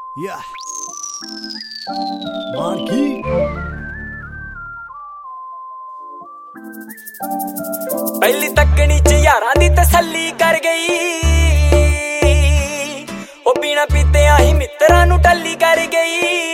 Yeah. Monkey. पहली तकनी च यारां दी तसल्ली कर गई, ओ बिना पीते ही मित्रां नूं टल्ली कर गई।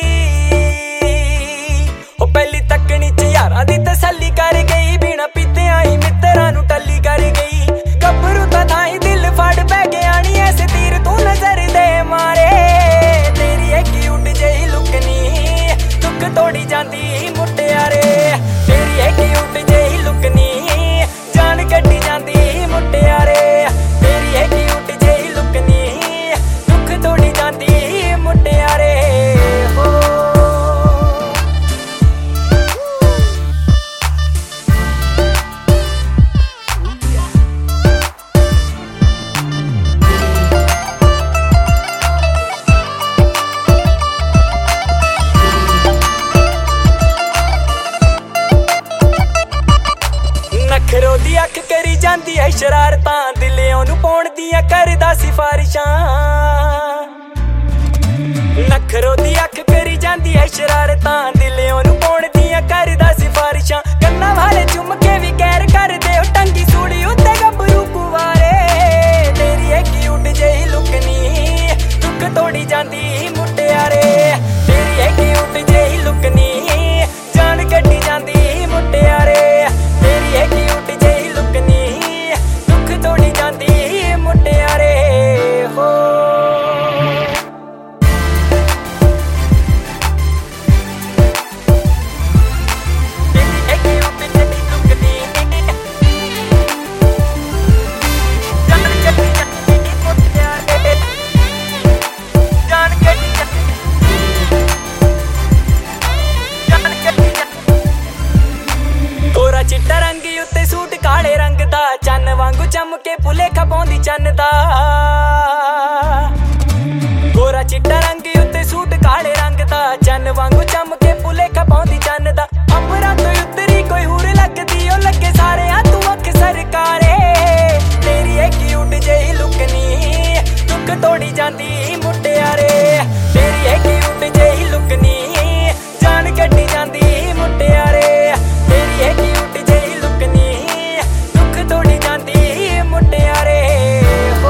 ओ पहली तकनी च यारां दी तसल्ली कर गई, बिना पीते ही मित्रां नूं टल्ली कर गई। गभरू दा थाई दिल फड़ पै गया नी, ऐसे तीर तू नजर दे मारे। तेरी है क्यूट जही लुकनी दुख तोड़ी जांदी मुटियारे। तेरी है क्यूट जही लुकनी जान कड्डी जांदी मुटियारे। तेरी है क्यूट जही लुकनी दुख तोड़ी जांदी मुटियारे हो। नखरों दी अख करी जांदी है शरारतां, दिले ओनू पाउण दियां करदा सिफारिशां। नखरों दी अख करी जांदी है शरारतां, दिले ओनू पाउण दियां करदा सिफारिशां। कन्ना वाले चुम के भी गैर कर दे, ओ टंगी सूड़ी उत्ते गभरू कुवारे। तेरी है क्यूट जही लुकनी दुख तोड़ी जांदी मुटियारे। तेरी है क्यूट जही लुकनी जान कड्डी जांदी मुटियारे। तेरी है क्यूट जही लुकनी दुख तोड़ी जांदी मुटियारे हो। तेरी है क्यूट जही लुकनी जान कड्डी जांदी मुटियारे। जान कड्डी गोरा चिट्टा रंग उत्ते सूट काले रंग दा, चन्न वांगू चमके भुलेखा पाउंदी चन्न दा। गोरा चिट्टा रंग उत्ते सूट काले रंग दा, चन्न वांगू चमके भुलेखा पाउंदी चन्न दा। अंबरां तो उतरी कोई हूर लगदी, ओ लगे सारे तू अख सरकारे। तेरी है क्यूट जही लुकनी दुख तोड़ी जांदी मुटियारे। तेरी है क्यूट जही लुकनी जान कड्डी जांदी मुटियारे। तेरी है क्यूट जही लुकनी दुख तोड़ी जांदी मुटियारे हो।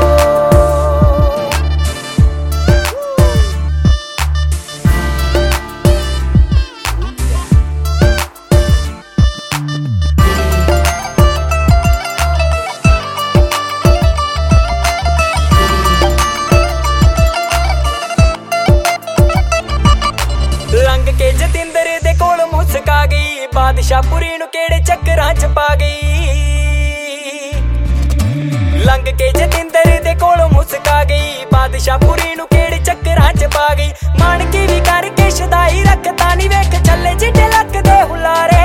लंघ के जतिंदर दे कोल मुस्का गई, बादशाहपुरी नूं केड़े चक्करां च पा गई। लंघ के जतिंदर दे कोल मुस्का गई, बादशाहपुरी नूं केड़े चक्करां च पा गई। मानकी भी करके शदाई रखता नी, वेख छल्ले चिट्टे लक दे हुलारे।